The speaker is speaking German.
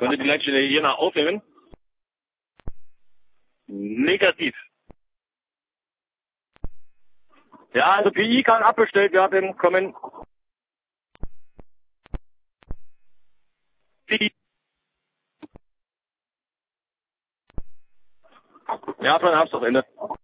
Könnt ihr die Leitstelle hier nach aufnehmen? Negativ. Ja, also PI kann abbestellt werden, kommen. PI. Ja, dann hab's doch Ende.